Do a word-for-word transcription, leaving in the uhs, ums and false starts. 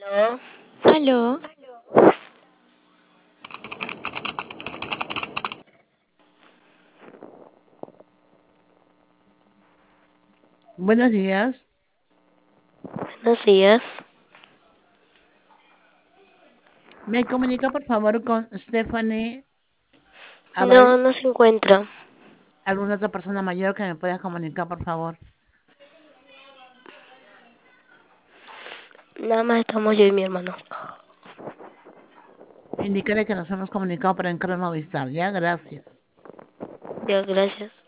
¿No? Aló, Buenos días. Buenos días. ¿Me comunica por favor con Stephanie No, Abreu? no se encuentra. ¿Alguna otra persona mayor que me pueda comunicar, por favor? Nada más estamos yo y mi hermano. Indicaré que nos hemos comunicado por encargo Movistar. Ya, gracias. Ya, gracias.